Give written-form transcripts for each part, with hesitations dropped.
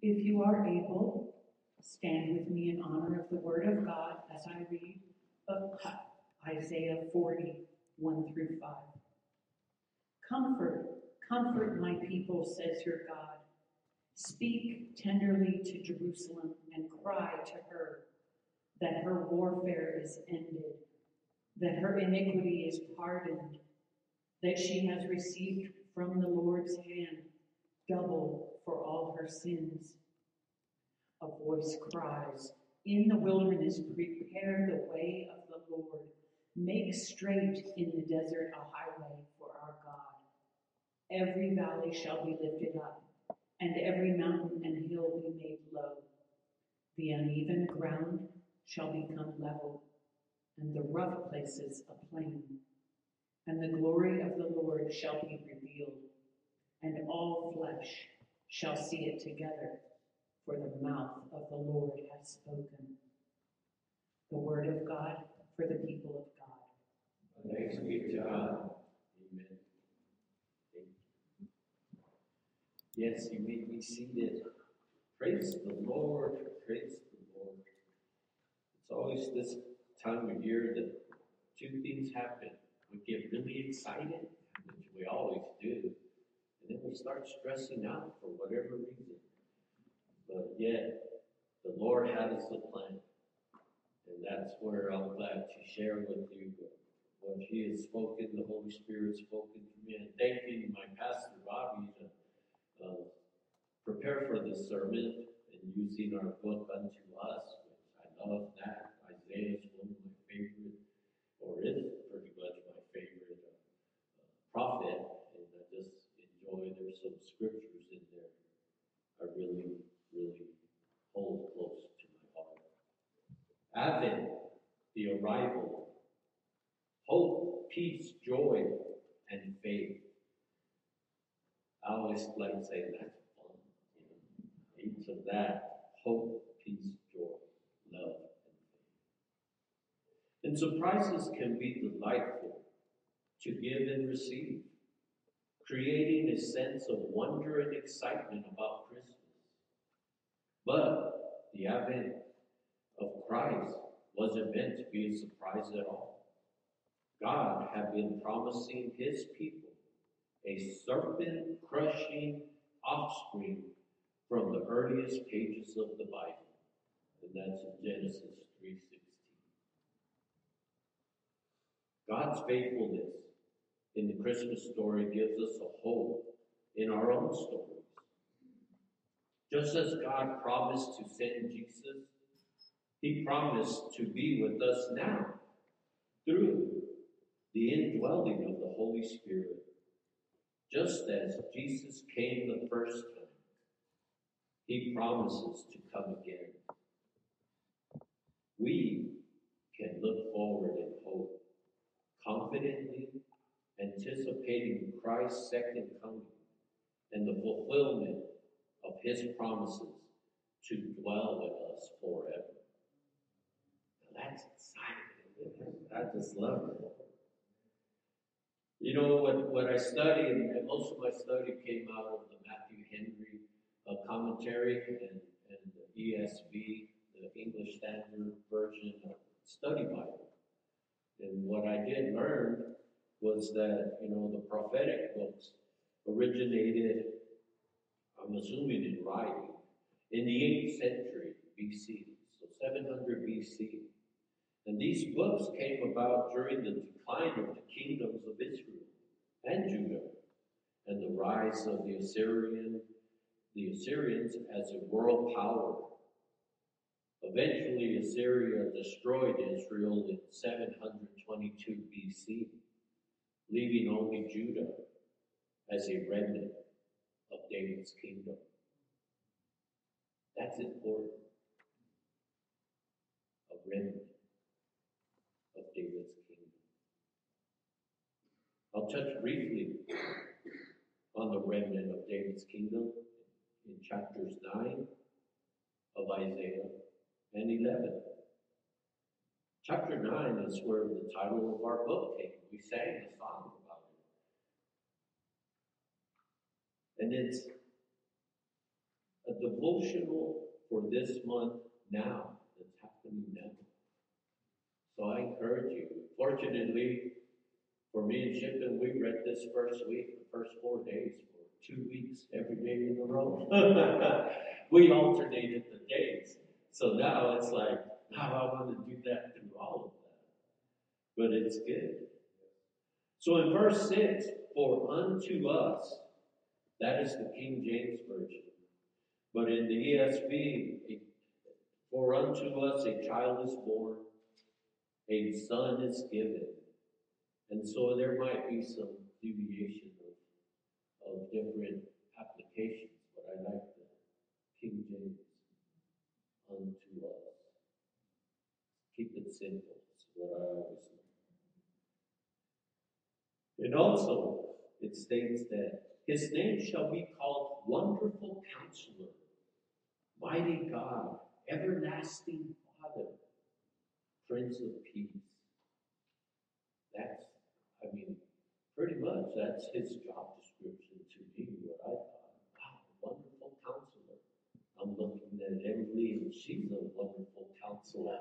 If you are able, stand with me in honor of the Word of God as I read Isaiah 40, 1 through 5. Comfort, comfort my people, says your God. Speak tenderly to Jerusalem and cry to her that her warfare is ended, that her iniquity is pardoned, that she has received from the Lord's hand double for all her sins. A voice cries, in the wilderness, prepare the way of the Lord. Make straight in the desert a highway for our God. Every valley shall be lifted up, and every mountain and hill be made low. The uneven ground shall become level, and the rough places a plain. And the glory of the Lord shall be revealed, and all flesh shall see it together, for the mouth of the Lord has spoken. The word of God for the people of God. Thanks be to God. Amen. Yes, you may be seated. Praise the Lord. Praise the Lord. It's always this time of year that two things happen. We get really excited, which we always do, and then we start stressing out for whatever reason. But yet, the Lord has a plan, and that's where I'm glad to share with you what He has spoken, the Holy Spirit spoken to me, and thanking my pastor, Bobby, to prepare for this sermon and using our book Unto Us, which I love that. Isaiah is one of my favorite, or is pretty much my favorite prophet, and I just enjoy, there's some scriptures in there I really, really hold close to my heart. Advent, the arrival, hope, peace, joy, and faith. I always like to say that's fun. Each of that, hope, peace, joy, love, and faith. And surprises can be delightful to give and receive, creating a sense of wonder and excitement about Christmas. But the advent of Christ wasn't meant to be a surprise at all. God had been promising His people a serpent-crushing offspring from the earliest pages of the Bible, and that's in Genesis 3:16. God's faithfulness in the Christmas story gives us a hope in our own stories. Just as God promised to send Jesus, He promised to be with us now through the indwelling of the Holy Spirit. Just as Jesus came the first time, He promises to come again. We can look forward in hope, confidently anticipating Christ's second coming and the fulfillment of His promises to dwell with us forever. Now that's exciting. I just love it. You know, what I studied, and most of my study came out of the Matthew Henry commentary and the ESV, the English Standard Version study Bible. And what I did learn was that, you know, the prophetic books originated, I'm assuming in writing, in the 8th century BC, so 700 BC. And these books came about during the decline of the kingdoms of Israel and Judah and the rise of the Assyrians as a world power. Eventually, Assyria destroyed Israel in 722 BC, leaving only Judah as a remnant of David's kingdom. That's important. A remnant of David's kingdom. I'll touch briefly on the remnant of David's kingdom in chapters 9 of Isaiah and 11. Chapter 9 is where the title of our book came. We sang a song about it. And it's a devotional for this month now, that's happening now. So I encourage you. Fortunately, for me and Shippen, we read this first week, the first 4 days, for 2 weeks, every day in a row. We alternated the days. So now it's like, now I want to do that through all of that. But it's good. So in verse 6, for unto us, that is the King James Version. But in the ESV, for unto us a child is born, a son is given. And so there might be some deviation of different applications, but I like the King James, unto us. Keep it simple, is what I always do. And also, it states that his name shall be called Wonderful Counselor, Mighty God, Everlasting Father, Prince of Peace. That's, pretty much that's his job description to me, what I thought. Wow, Wonderful Counselor. I'm looking at Emily, and she's a wonderful counselor.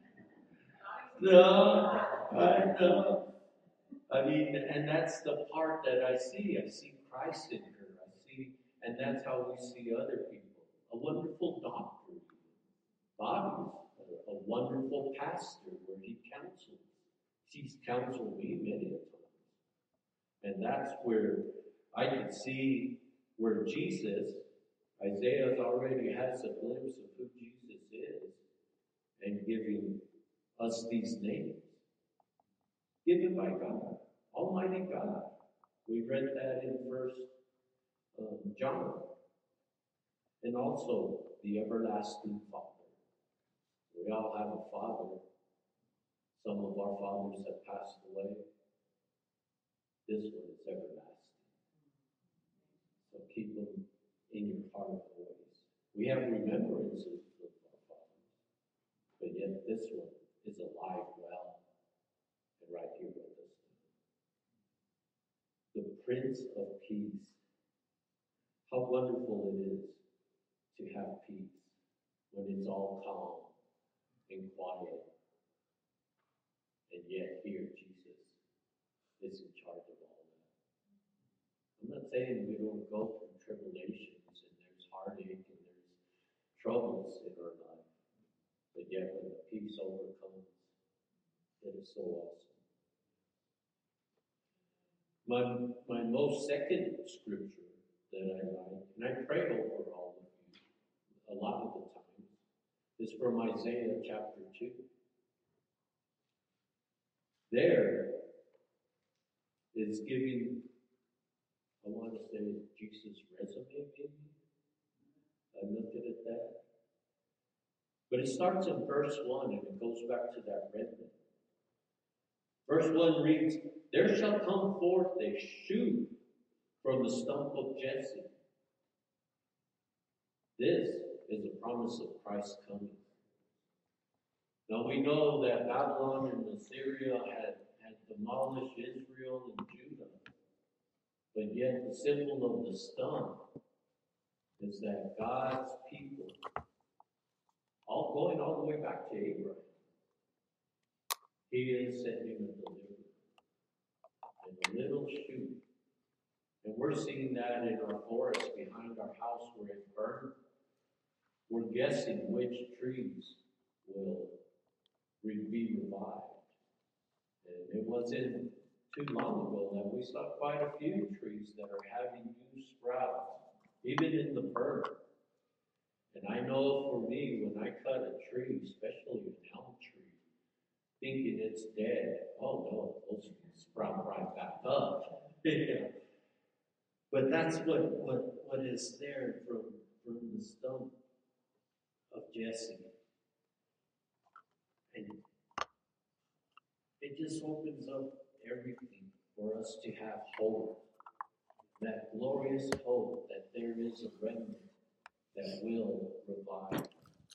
No, I know. And that's the part that I see. I see Christ in her. And that's how we see other people. A wonderful doctor. Bobby's a wonderful pastor where he counsels. She's counseled me many a times. And that's where I could see where Jesus, Isaiah already has a glimpse of who Jesus is and giving us these names. Given by God, Almighty God. We read that in 1 John. And also the everlasting Father. We all have a father. Some of our fathers have passed away. This one is everlasting. So keep them in your heart always. We have remembrances of our fathers, but yet this one is alive well and right here with us. The Prince of Peace. How wonderful it is to have peace when it's all calm and quiet. And yet here Jesus is in charge of all that. I'm not saying we don't go through tribulations and there's heartache and there's troubles in our life. But yet when the peace overcomes, it is so awesome. My most second scripture that I like, and I pray over all of you a lot of the time, is from Isaiah chapter 2. There is giving, I want to say, Jesus' resume, maybe. I looked at that. But it starts in verse 1 and it goes back to that remnant. Verse 1 reads, there shall come forth a shoot from the stump of Jesse. This is a promise of Christ's coming. Now we know that Babylon and Assyria had demolished Israel and Judah. But yet the symbol of the stump is that God's people, going all the way back to Abraham, he is sending a deliverer. And a little shoot. And we're seeing that in our forest behind our house where it burned. We're guessing which trees will be revived. And it wasn't too long ago that we saw quite a few trees that are having new sprouts, even in the burn. And I know for me, when I cut a tree, especially an elm tree, thinking it's dead, oh no, those sprout right back up. Yeah. But that's what is there from the stump of Jesse. And it just opens up everything for us to have hope. That glorious hope that there is a remnant that will revive.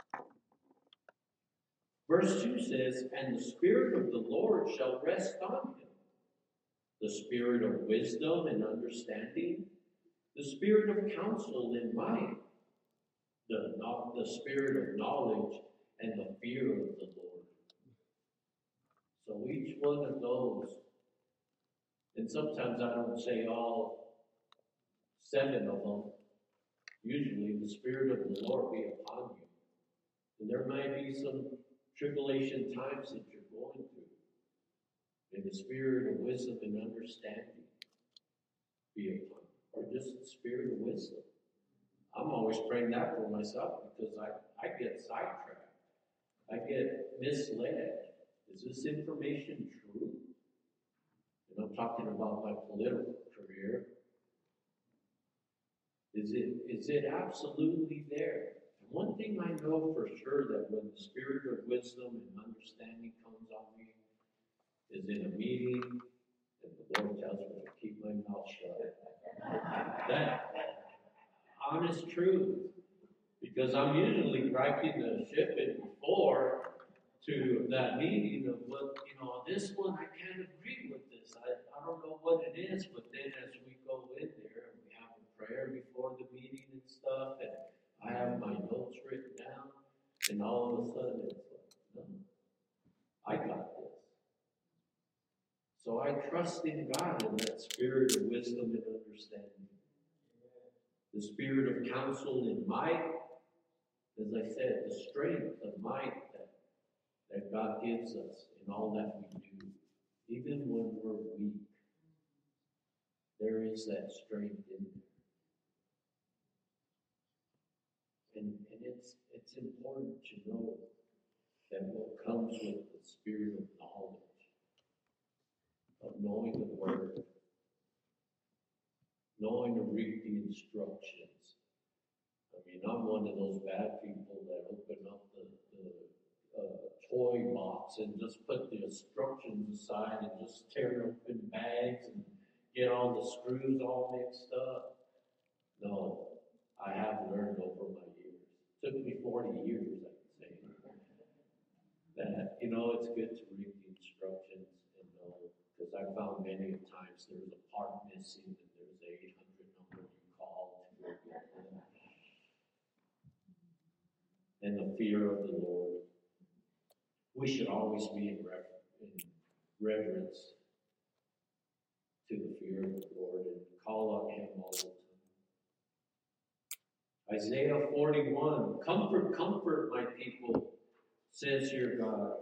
Verse 2 says, and the Spirit of the Lord shall rest on him. The Spirit of wisdom and understanding, the Spirit of counsel and might, the spirit of knowledge and the fear of the Lord. So each one of those, and sometimes I don't say all 7 of them. Usually the Spirit of the Lord be upon you. And there might be some tribulation times that you're going through. May the Spirit of wisdom and understanding be upon you. Or just the Spirit of wisdom. I'm always praying that for myself because I get sidetracked. I get misled. Is this information true? And I'm talking about my political career. Is it absolutely there? And one thing I know for sure, that when the spirit of wisdom and understanding comes on me is in a meeting and the Lord tells me to keep my mouth shut. That honest truth. Because I'm usually cracking the ship in before to that meeting of what, this one I can't agree with this. I don't know what it is, but then as we go in there and we have a prayer before the meeting and stuff, and I have my notes written down, and all of a sudden it's like, no, I got this. So I trust in God in that spirit of wisdom and understanding. The spirit of counsel and might, as I said, the strength of might that God gives us in all that we do, even when we're weak. There is that strength in there. And it's important to know that what comes with the spirit of knowledge, of knowing the word, knowing to read the instructions. I mean, I'm one of those bad people that open up the toy box and just put the instructions aside and just tear open bags and get all the screws all mixed up. No, I have learned over my years. It took me 40 years, I can say, that, it's good to read the instructions and know, because I found many times there's a part missing and there's an 800 number you call to go get them. And the fear of the Lord. We should always be in reverence to the fear of the Lord and call on Him all the time. Isaiah 41, comfort, comfort my people, says your God.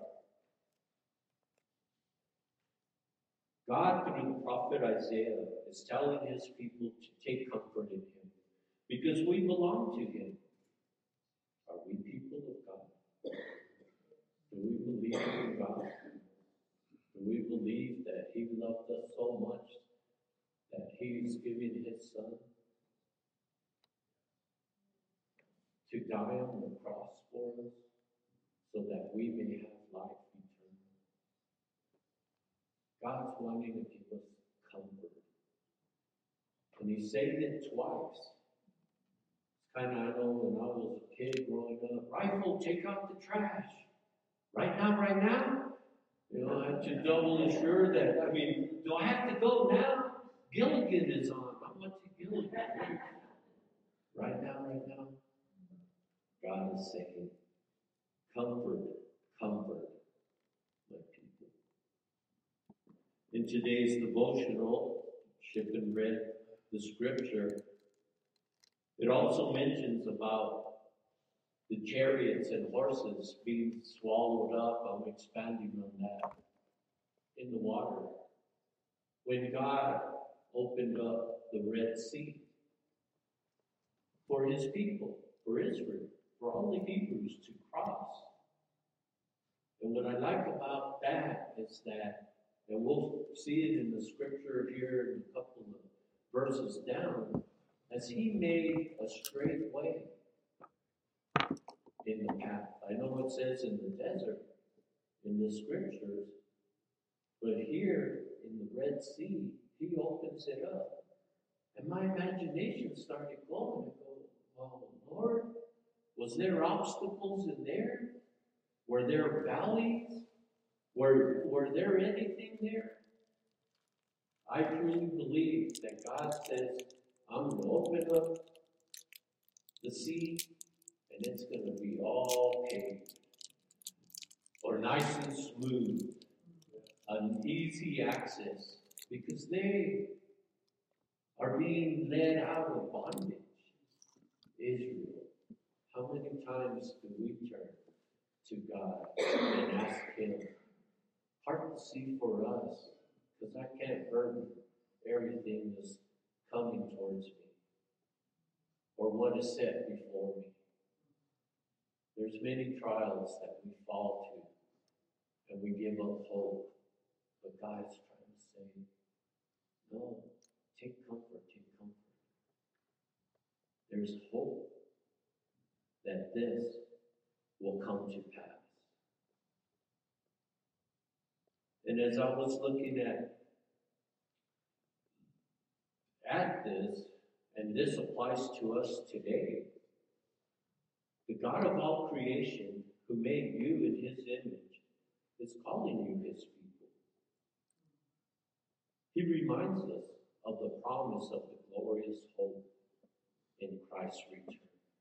God, through the prophet Isaiah, is telling His people to take comfort in Him because we belong to Him. Are we people of God? Do we believe in God? Do we believe that He loved us so much that He's given His Son to die on the cross for us so that we may have life eternal? God's wanting to give us comfort. And He's saying it twice. It's kind of, I know when I was a kid growing up, Rifle, take out the trash. Right now? I have to double assure that. Do I have to go now? Gilligan is on. I went to Gilligan. Right now. God is saying, comfort, comfort my people. In today's devotional, Shippen read the scripture. It also mentions about the chariots and horses being swallowed up. I'm expanding on that. In the water. When God opened up the Red Sea for His people, for Israel, for all the Hebrews to cross. And what I like about that is that, and we'll see it in the scripture here in a couple of verses down, as He made a straight way in the path. I know it says in the desert, in the scriptures, but here in the Red Sea, He opens it up. And my imagination started going. I go, well, Lord, was there obstacles in there? Were there valleys? Were there anything there? I truly believe that God says, I'm going to open up the sea and it's going to be all paved, or nice and smooth, an easy access, because they are being led out of bondage. Israel, how many times do we turn to God and ask Him, part to see for us, because I can't burden everything that's coming towards me, or what is set before me. There's many trials that we fall to, and we give up hope. But God's trying to say, no, take comfort, take comfort. There's hope that this will come to pass. And as I was looking at this, and this applies to us today, the God of all creation, who made you in His image, is calling you His people. He reminds us of the promise of the glorious hope in Christ's return.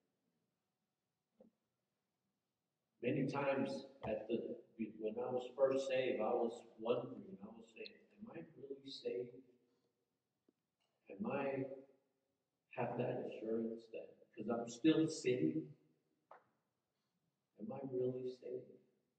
Many times when I was first saved, I was wondering, I was saying, am I really saved? Am I have that assurance that, because I'm still sinning, am I really saved?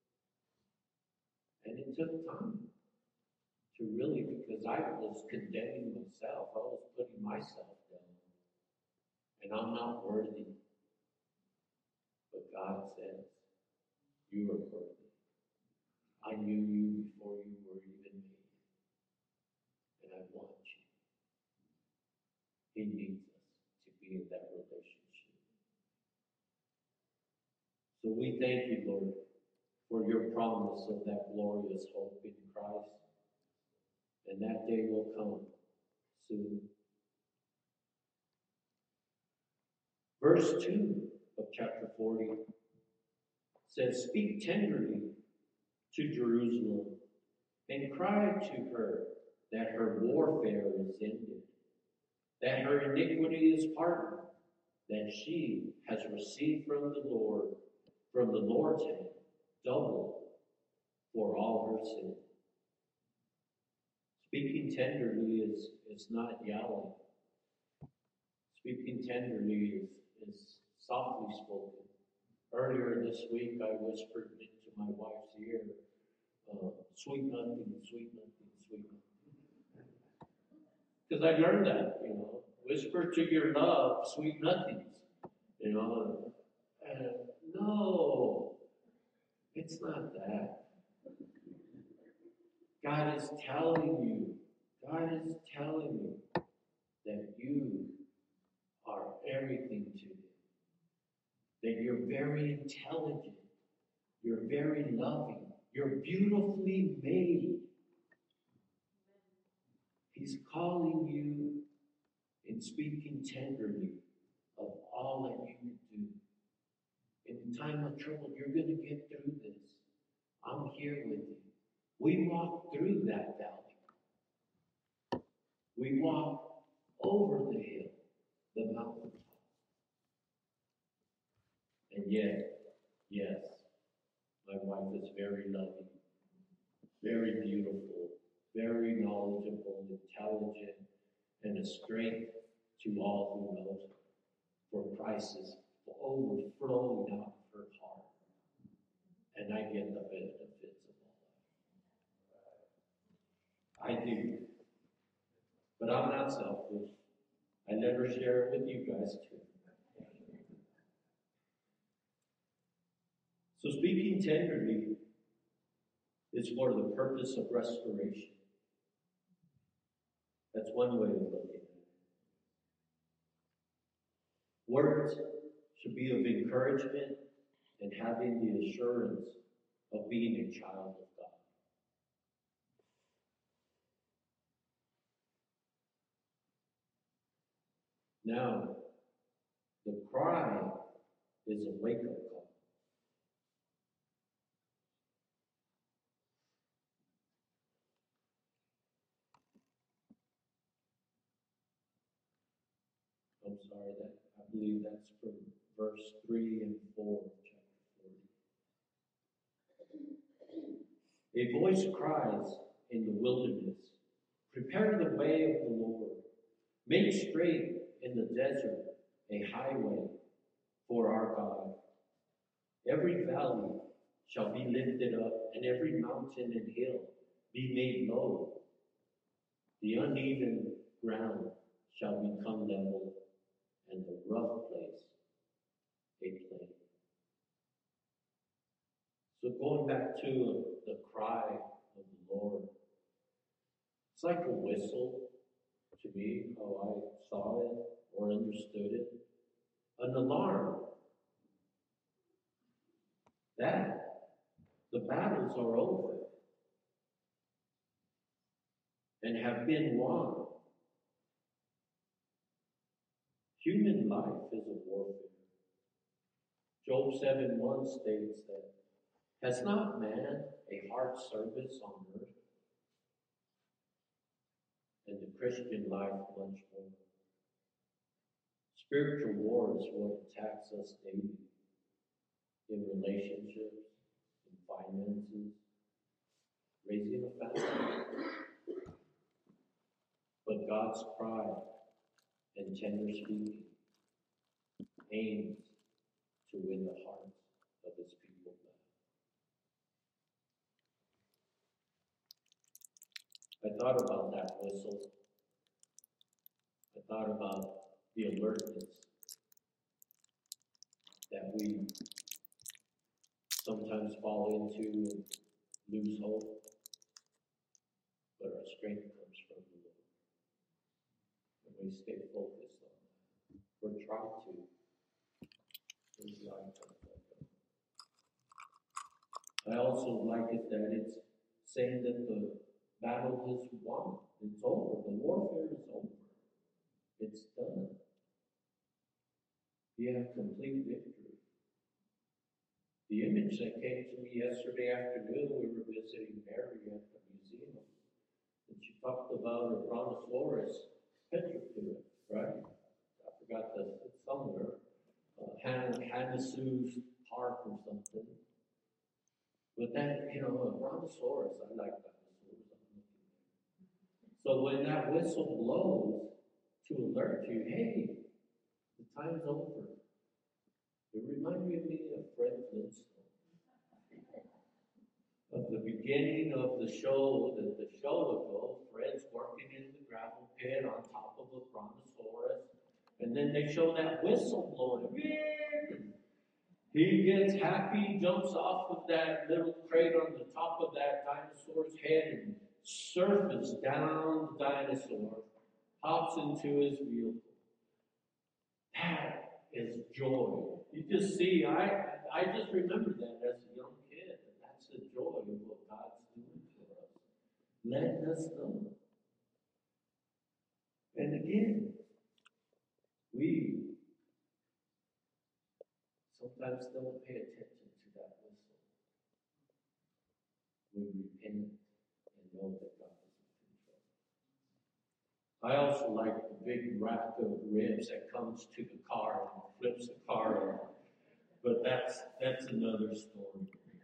And it took time to really, because I was condemning myself, I was putting myself down, and I'm not worthy. But God says, you are worthy. I knew you before you were even made, and I want you. He needs us to be in that relationship. So we thank you, Lord, for your promise of that glorious hope in Christ. And that day will come soon. Verse 2 of chapter 40 says, speak tenderly to Jerusalem and cry to her that her warfare is ended, that her iniquity is pardoned, that she has received from the Lord's hand, double for all her sin. Speaking tenderly is not yelling. Speaking tenderly is softly spoken. Earlier this week, I whispered into my wife's ear, sweet nothing, sweet nothing, sweet nothing. Because I learned that, whisper to your love, sweet nothings, no, it's not that. God is telling you that you are everything to Him. That you're very intelligent, you're very loving, you're beautifully made. He's calling you and speaking tenderly of all that you can do. In time of trouble, you're going to get through this. I'm here with you. We walk through that valley. We walk over the hill, the mountain. And yet, yes, my wife is very loving, very beautiful, very knowledgeable, intelligent, and a strength to all who know her. For Christ is overflowing out of her heart. And I get the benefits of all that. I do. But I'm not selfish. I never share it with you guys too. So speaking tenderly is for the purpose of restoration. That's one way of looking at it. Words should be of encouragement and having the assurance of being a child of God. Now, the cry is a wake-up call. I'm sorry, I believe that's from verse 3 and 4, chapter 40. A voice cries in the wilderness, prepare the way of the Lord. Make straight in the desert a highway for our God. Every valley shall be lifted up, and every mountain and hill be made low. The uneven ground shall become level, and the rough place a plain. So going back to the cry of the Lord, it's like a whistle to me, how I saw it or understood it. An alarm that the battles are over and have been won. Human life is a warfare. Job 7:1 states that, has not man a hard service on earth? And the Christian life much more. Spiritual war is what attacks us daily in relationships, in finances, raising a family. But God's cry and tender speaking aims to win the hearts of his people back. I thought about that whistle. I thought about the alertness that we sometimes fall into and lose hope, but our strength comes from the Lord. And we stay focused on that. We're trying to. I also like it that it's saying that the battle is won. It's over. The warfare is over. It's done. You have complete victory. The image that came to me yesterday afternoon, we were visiting Mary at the museum, and she talked about a brontosaurus petrified, right? I forgot that it's somewhere. Hannah Park or something. But that, a brontosaurus, I like dinosaurs. So when that whistle blows to alert you, hey, the time's over. It reminded me of Fred Flintstone. Of the beginning of the show, the show would go, Fred's working in the gravel pit on top of a brontosaurus, and then they show that whistle blowing. He gets happy, jumps off of that little crate on the top of that dinosaur's head and surfaces down the dinosaur, hops into his vehicle. That is joy. You just see, I just remember that as a young kid. That's the joy of what God's doing for us. Letting us know. And again, we sometimes don't pay attention to that whistle. We repent and know that God is in control. I also like the big rack of ribs that comes to the car and flips the car over. But that's another story.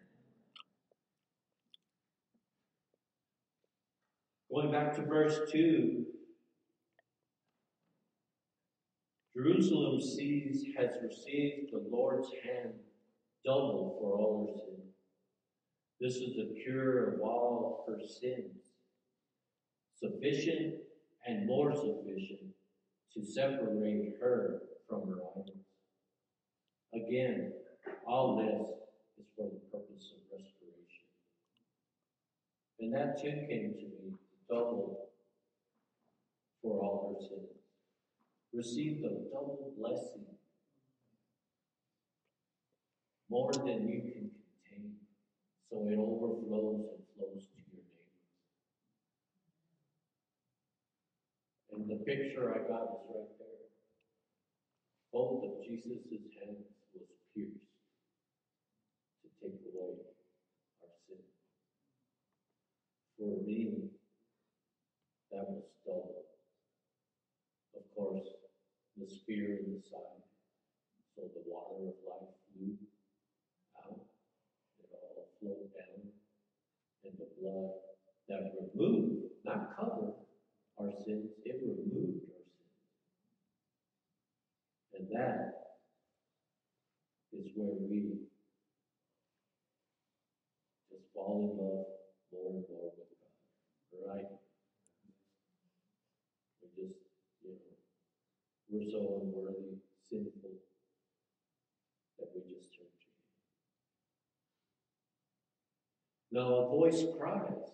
Going back to verse 2, Jerusalem has received the Lord's hand double for all her sins. This is the cure of all her sins, sufficient and more sufficient to separate her from her idols. Again, all this is for the purpose of restoration. And that too came to me, double for all her sins. Receive the double blessing, more than you can contain, so it overflows and flows to your neighbors. And the picture I got is right there. Both of Jesus' hands was pierced to take away our sin. For me, that was double. Of course, the spear in the side, So the water of life flew out. It all flowed down. And the blood that removed, not covered our sins, it removed our sins. And that is where we just fall in love more and more with God. Right? We just, we're so unworthy, sinful, that we just turn to Him. Now a voice cries,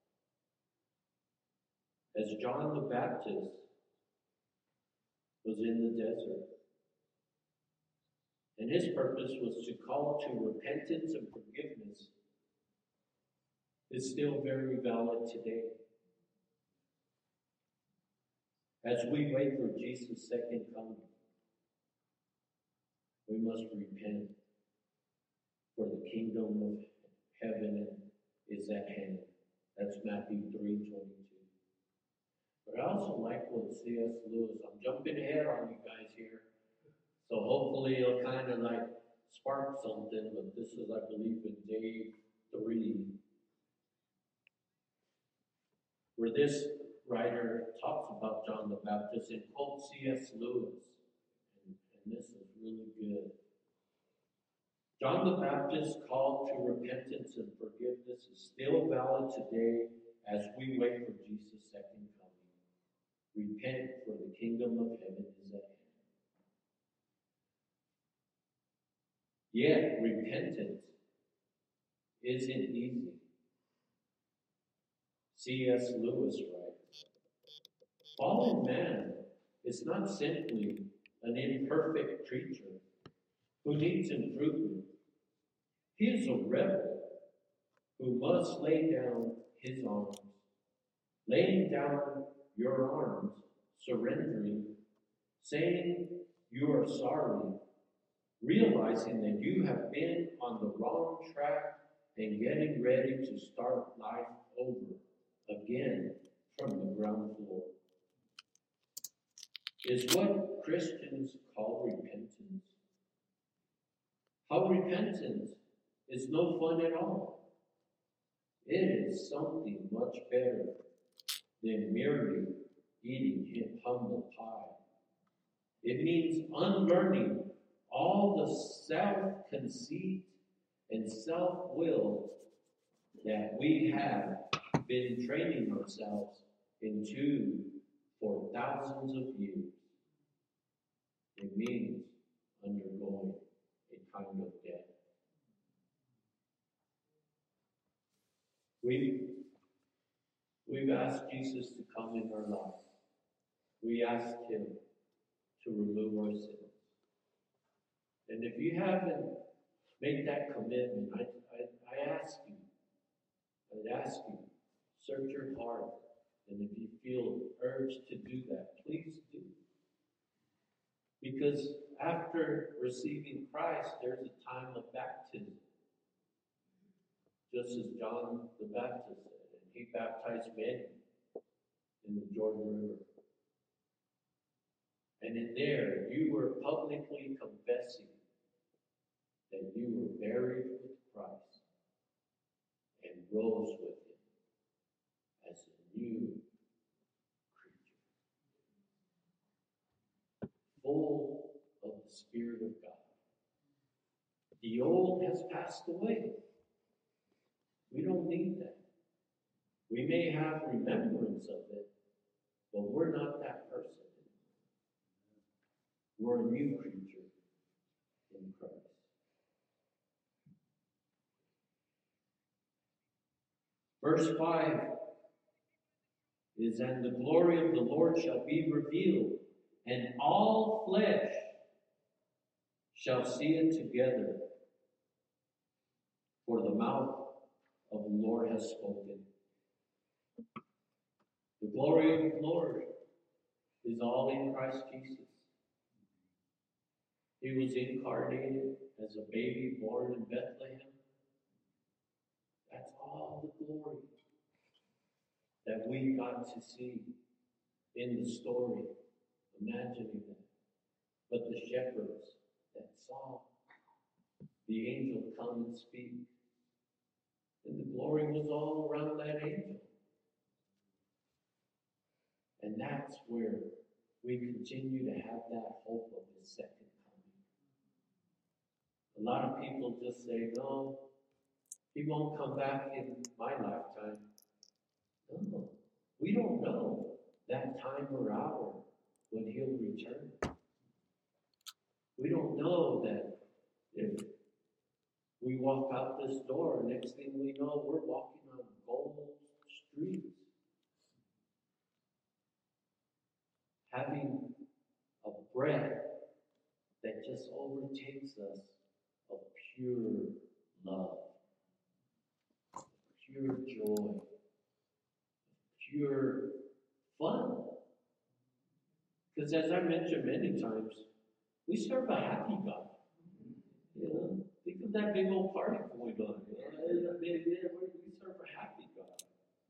as John the Baptist was in the desert. And his purpose was to call to repentance and forgiveness. Is still very valid today. As we wait for Jesus' second coming, we must repent, for the kingdom of heaven is at hand. That's Matthew 3:22. But I also like what C.S. Lewis, I'm jumping ahead on you guys here, so hopefully it'll kind of like spark something, but this is, I believe, in day 3, where this writer talks about John the Baptist and quotes C.S. Lewis. And this is really good. John the Baptist's call to repentance and forgiveness is still valid today as we wait for Jesus' second coming. Repent, for the kingdom of heaven is at hand. Yet, repentance isn't easy. C.S. Lewis writes, fallen man is not simply an imperfect creature who needs improvement. He is a rebel who must lay down his arms. Laying down your arms, surrendering, saying you are sorry, realizing that you have been on the wrong track and getting ready to start life over again from the ground floor, is what Christians call repentance. How repentance is no fun at all. It is something much better than merely eating humble pie. It means unlearning all the self-conceit and self-will that we have been training ourselves into for thousands of years. It means undergoing a kind of death. We've asked Jesus to come in our life. We asked Him to remove our sins. And if you haven't made that commitment, I'd ask you, search your heart. And if you feel urged to do that, please do. Because after receiving Christ, there's a time of baptism. Just as John the Baptist said, and he baptized many in the Jordan River. And in there, you were publicly confessing that you were buried with Christ and rose with Him as a new creature, full of the Spirit of God. The old has passed away. We don't need that. We may have remembrance of it, but we're not that person. We're a new creature in Christ. Verse 5 is, and the glory of the Lord shall be revealed, and all flesh shall see it together, for the mouth of the Lord has spoken. The glory of the Lord is all in Christ Jesus. He was incarnated as a baby born in Bethlehem. That's all the glory that we got to see in the story. Imagining that. But the shepherds that saw the angel come and speak. And the glory was all around that angel. And that's where we continue to have that hope of his second coming. A lot of people just say, no, he won't come back in my lifetime. No, we don't know that time or hour when he'll return. We don't know that if we walk out this door, next thing we know, we're walking on gold streets, having a breath that just overtakes us of pure love, pure joy, pure fun. Because as I mentioned many times, we serve a happy God. You know, think of that big old party going on. You know, we serve a happy God.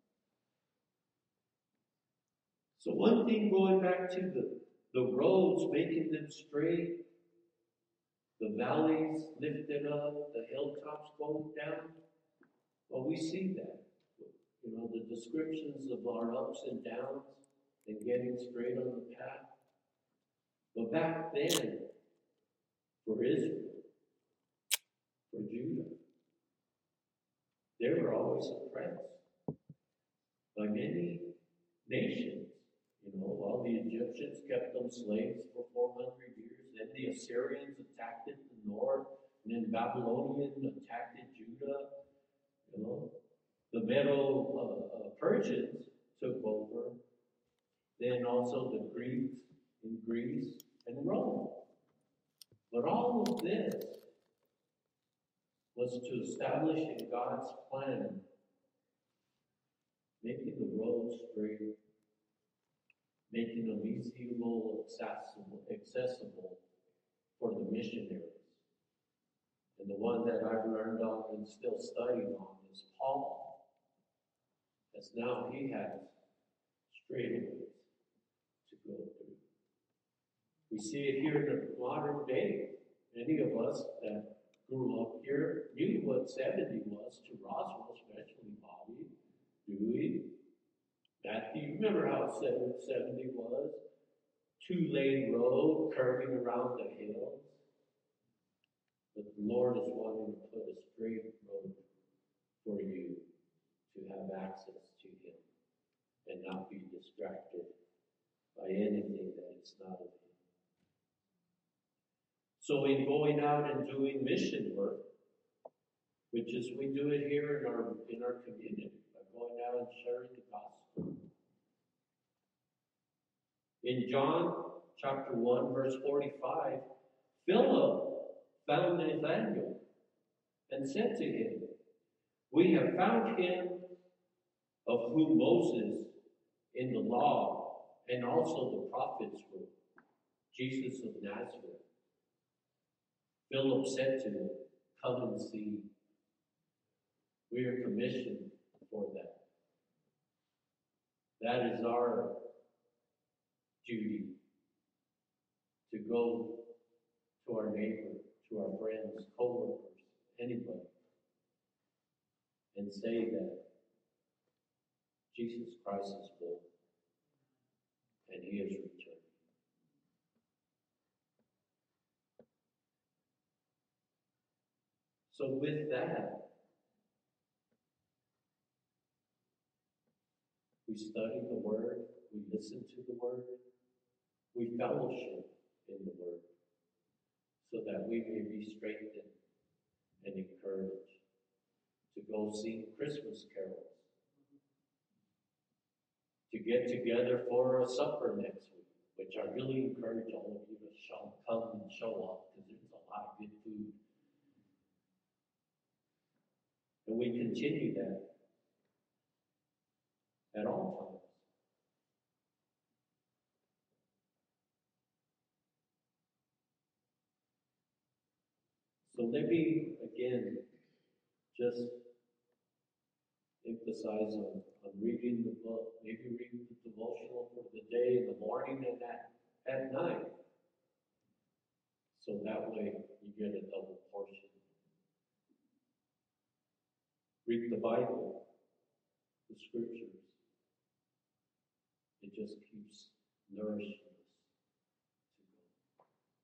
So one thing, going back to the roads, making them straight, the valleys lifted up, the hilltops going down, well, we see that. You know, the descriptions of our ups and downs and getting straight on the path. But back then, for Israel, for Judah, they were always oppressed by many nations. You know, while the Egyptians kept them slaves for 400 years, then the Assyrians attacked the north, and then Babylonians attacked Judah. You know, the Medo-Persians took over. Then also the Greeks in Greece and Rome. But all of this was to establish in God's plan, making the road straight, making them easily accessible for the missionaries. And the one that I've learned on and still studying on is Paul. As now he has straightaways to go through. We see it here in the modern day. Many of us that grew up here knew what 70 was to Roswell, especially Bobby, Dewey, Matthew. You remember how 70 was? 2-lane road curving around the hills. But the Lord is wanting to put a straight road for you to have access to him and not be distracted by anything that is not of him. So in going out and doing mission work, which is we do it here in our community by going out and sharing the gospel. In John chapter 1, verse 45, Philip found Nathanael and said to him, "We have found him of whom Moses in the law and also the prophets wrote, Jesus of Nazareth." Philip said to him, "Come and see." We are commissioned for that. That is our duty, to go to our neighbor, to our friends, co-workers, anybody, and say that Jesus Christ is born and he is returned. So with that, we study the Word, we listen to the Word, we fellowship in the Word, so that we may be strengthened and encouraged to go sing Christmas carols, to get together for a supper next week, which I really encourage all of you to come and show up, because there's a lot of good food. And we continue that at all times. So let me, again, just emphasize on reading the book, maybe reading the devotional for the day in the morning and at night, So that way you get a double portion. Read the Bible, the scriptures. It just keeps nourishing us to go.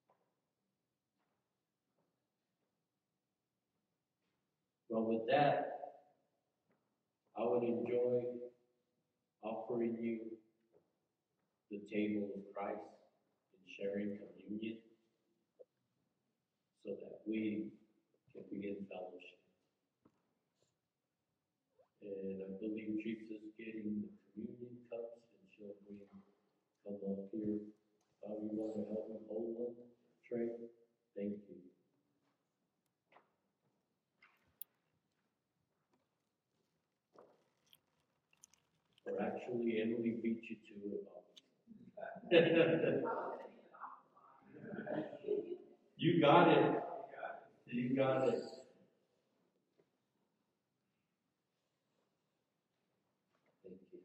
Well, with that, I would enjoy offering you the table of Christ and sharing communion so that we can begin fellowship. And I believe Chief's is getting the communion cups, and she'll come up here. You want to help me hold one, Trey? Thank you. Or actually, Emily beat you to it. You got it. You got it. Thank you.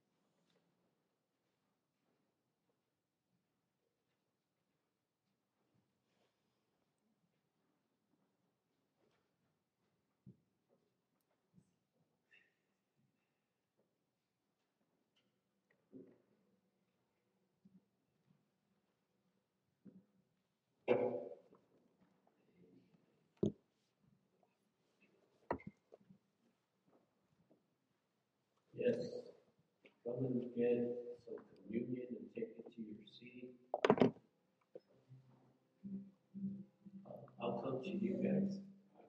Yes. Come and get some communion and take it to your seat. I'll come to you guys.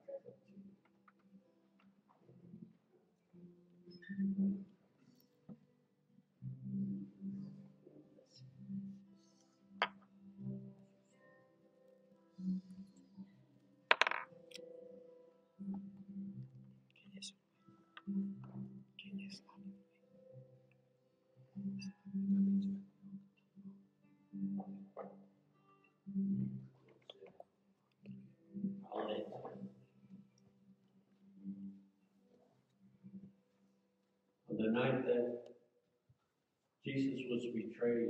On the night that Jesus was betrayed,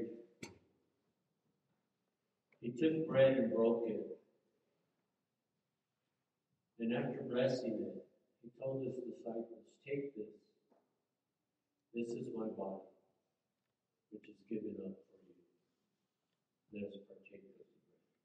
he took bread and broke it. And after blessing it, he told his disciples, take this. This is my body, which is given up for you. Let us partake of the bread.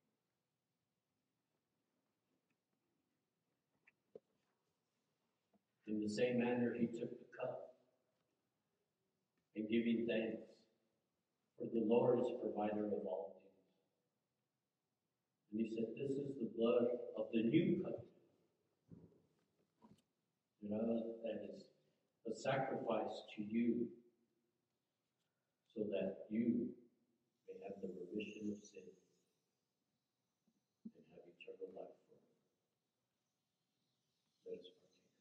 In the same manner, he took the cup and giving thanks, for the Lord is provider of all things. And he said, this is the blood of the new covenant. That is a sacrifice to you so that you may have the remission of sin and have eternal life forever. Let us partake.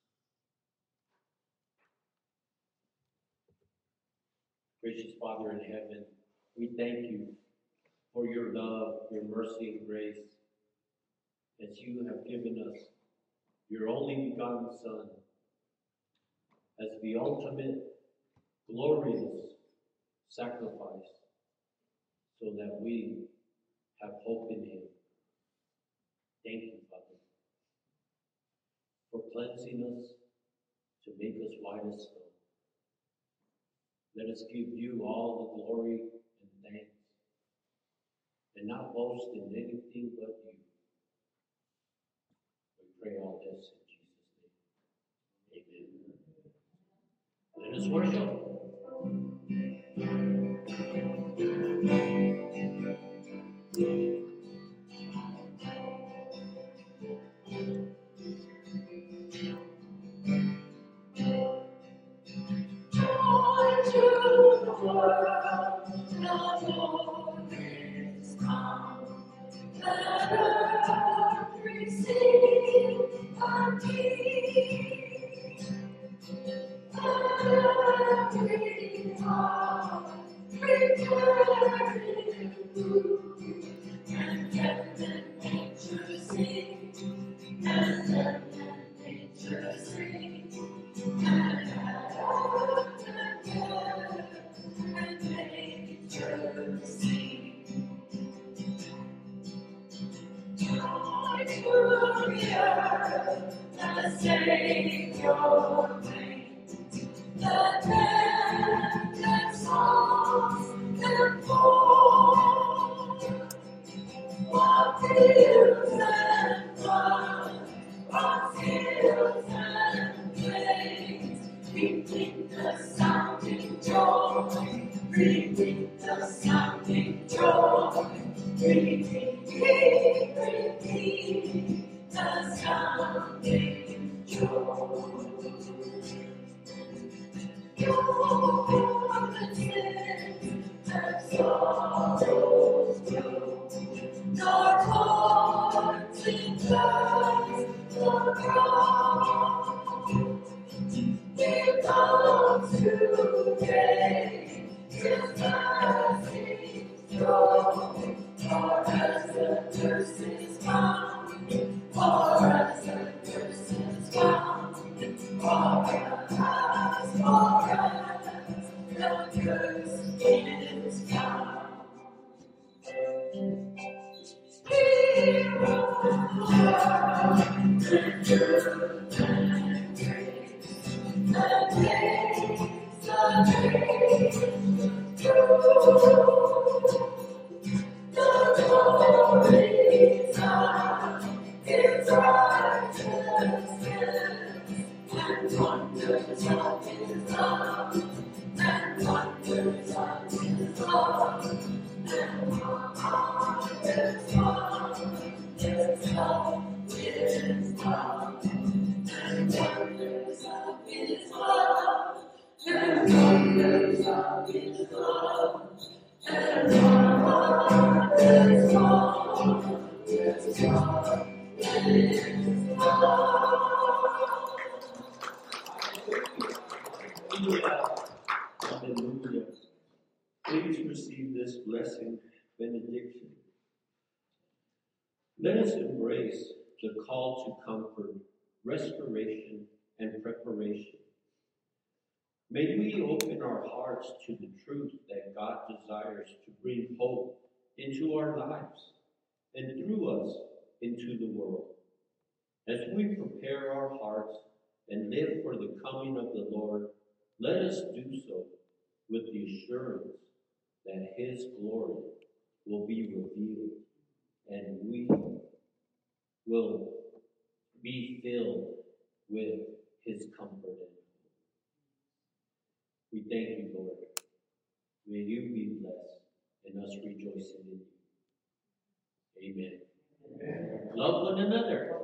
Gracious Father in heaven, we thank you for your love, your mercy and grace, that you have given us your only begotten Son as the ultimate glorious sacrifice so that we have hope in him. Thank you, Father, for cleansing us to make us white as snow. Let us give you all the glory and thanks and not boast in anything but you. We pray all this in Jesus' name. Amen. Let us worship. Every heart, Savior reigns. The dead and songs and fall. What fields and floods, what fields and plains, repeat the sounding joy, repeat the sounding joy, repeat the sounding joy. Your sins and sorrows through, nor hearts in dust the ground. He comes today, His mercy strong, for as the thirst is found, for as the thirst is found, for as the thirst is found. Hallelujah. Please receive this blessing benediction. Let us embrace the call to comfort, restoration, and preparation. May we open our hearts to the truth that God desires to bring hope into our lives and through us into the world. As we prepare our hearts and live for the coming of the Lord, let us do so with the assurance that His glory will be revealed and we will be filled with His comfort and hope. We thank you, Lord. May you be blessed and us rejoicing in you. Amen. Amen. Love one another.